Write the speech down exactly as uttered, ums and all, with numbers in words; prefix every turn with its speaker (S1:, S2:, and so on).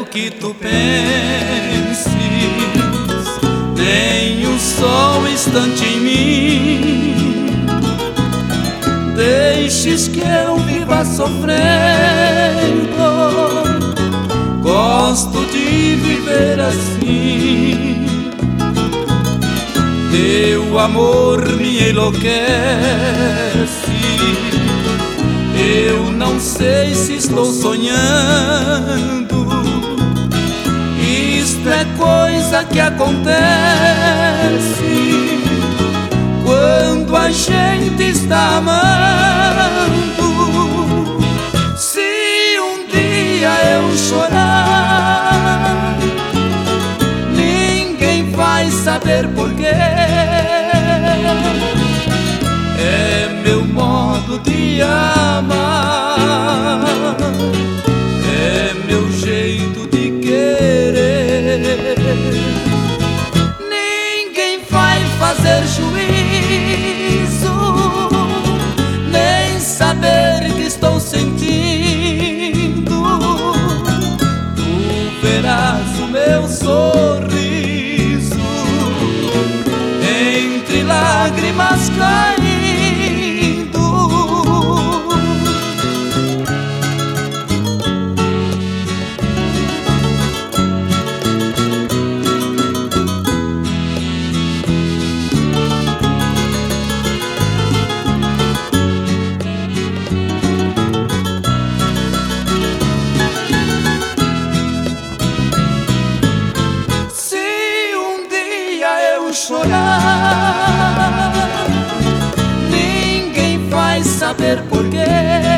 S1: que tu penses, nem um só instante em mim deixes que eu viva sofrendo. Gosto de viver assim, teu amor me enlouquece. Eu não sei se estou sonhando, isto é coisa que acontece quando a gente está amando. Se um dia eu chorar, ninguém vai saber porquê. É meu modo de amar, é meu jeito de querer. Ninguém vai fazer juízo, nem saber que estou sentindo. Tu verás o meu sorriso entre lágrimas caindo. Chorar, ninguém vai saber porquê.